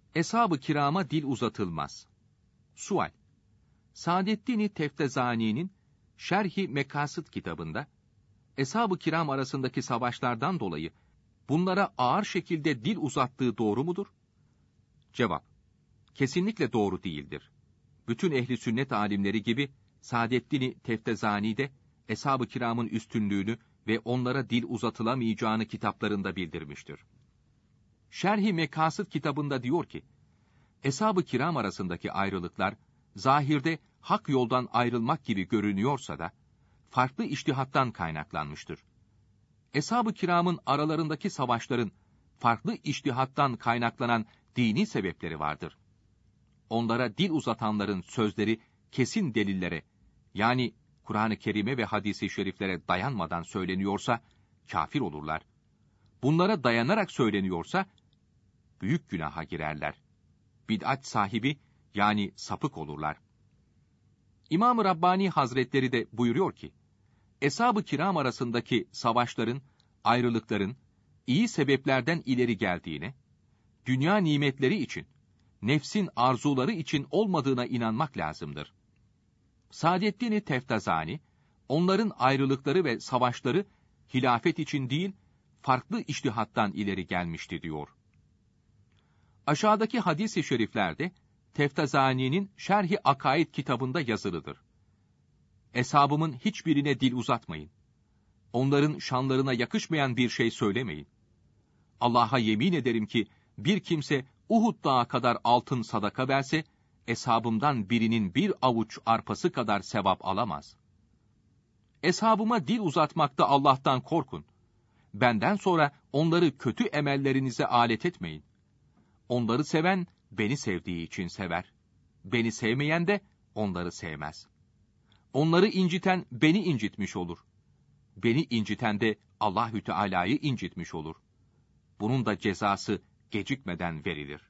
Eshab-ı kirama dil uzatılmaz. Sual. Saadettin-i Teftezani'nin Şerh-i Mekasıd kitabında, Eshab-ı kiram arasındaki savaşlardan dolayı bunlara ağır şekilde dil uzattığı doğru mudur? Cevap. Kesinlikle doğru değildir. Bütün ehli sünnet alimleri gibi Saadettin-i Teftezani de Eshab-ı kiramın üstünlüğünü ve onlara dil uzatılamayacağını kitaplarında bildirmiştir. Şerh-i Mekasıd kitabında diyor ki, Eshab-ı kiram arasındaki ayrılıklar, zahirde hak yoldan ayrılmak gibi görünüyorsa da, farklı içtihattan kaynaklanmıştır. Eshab-ı kiramın aralarındaki savaşların, farklı içtihattan kaynaklanan dini sebepleri vardır. Onlara dil uzatanların sözleri kesin delillere, yani Kur'an-ı Kerim'e ve hadis-i şeriflere dayanmadan söyleniyorsa, kafir olurlar. Bunlara dayanarak söyleniyorsa, büyük günaha girerler. Bid'at sahibi, yani sapık olurlar. İmam-ı Rabbani Hazretleri de buyuruyor ki, Eshab-ı kiram arasındaki savaşların, ayrılıkların, iyi sebeplerden ileri geldiğine, dünya nimetleri için, nefsin arzuları için olmadığına inanmak lazımdır. Saadettin-i Teftezani, onların ayrılıkları ve savaşları, hilafet için değil, farklı içtihattan ileri gelmişti diyor. Aşağıdaki hadis-i şeriflerde, Teftezani'nin Şerh-i Akaid kitabında yazılıdır. Eshabımın hiçbirine dil uzatmayın. Onların şanlarına yakışmayan bir şey söylemeyin. Allah'a yemin ederim ki, bir kimse Uhud dağı kadar altın sadaka verse, eshabımdan birinin bir avuç arpası kadar sevap alamaz. Eshabıma dil uzatmakta Allah'tan korkun. Benden sonra onları kötü emellerinize alet etmeyin. Onları seven, beni sevdiği için sever. Beni sevmeyen de onları sevmez. Onları inciten beni incitmiş olur. Beni inciten de Allahü Teala'yı incitmiş olur. Bunun da cezası gecikmeden verilir.